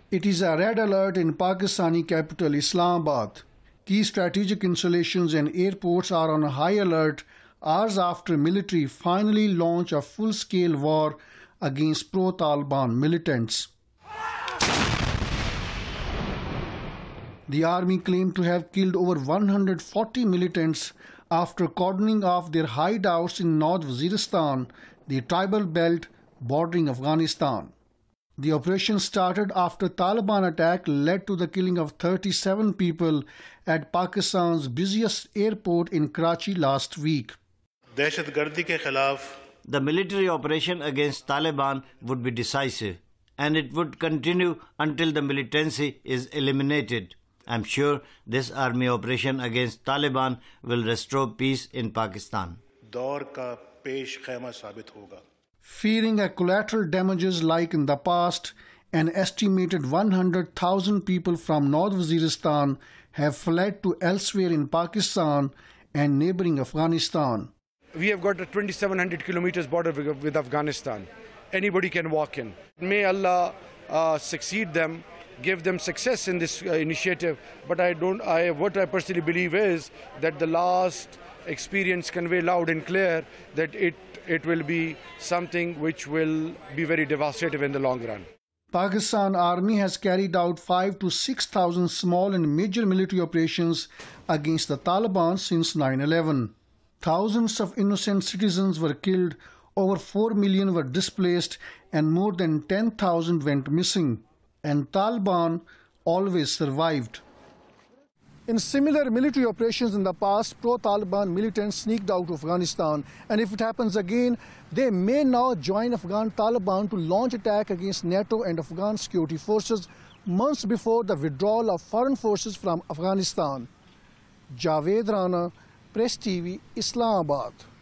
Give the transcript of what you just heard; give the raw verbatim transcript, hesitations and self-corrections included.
It is a red alert in Pakistani capital Islamabad. Key strategic installations and airports are on high alert hours after military finally launch a full-scale war against pro-Taliban militants. The army claimed to have killed over one hundred forty militants after cordoning off their hideouts in North Waziristan, the tribal belt bordering Afghanistan. The operation started after Taliban attack led to the killing of thirty-seven people at Pakistan's busiest airport in Karachi last week. The military operation against Taliban would be decisive, and it would continue until the militancy is eliminated. I'm sure this army operation against Taliban will restore peace in Pakistan. Fearing a collateral damages like in the past, an estimated one hundred thousand people from North Waziristan have fled to elsewhere in Pakistan and neighboring Afghanistan. We have got a twenty-seven hundred kilometers border with Afghanistan. Anybody can walk in. May Allah uh, succeed them, give them success in this uh, initiative. But I don't. I what I personally believe is that the last experience convey loud and clear that it it will be something which will be very devastating in the long run. Pakistan Army has carried out five to six thousand small and major military operations against the Taliban since nine eleven. Thousands of innocent citizens were killed, over four million were displaced, and more than ten thousand went missing. And Taliban always survived. In similar military operations in the past, pro-Taliban militants sneaked out of Afghanistan, and if it happens again, they may now join Afghan Taliban to launch attack against NATO and Afghan security forces months before the withdrawal of foreign forces from Afghanistan. Javed Rana, Press T V, Islamabad.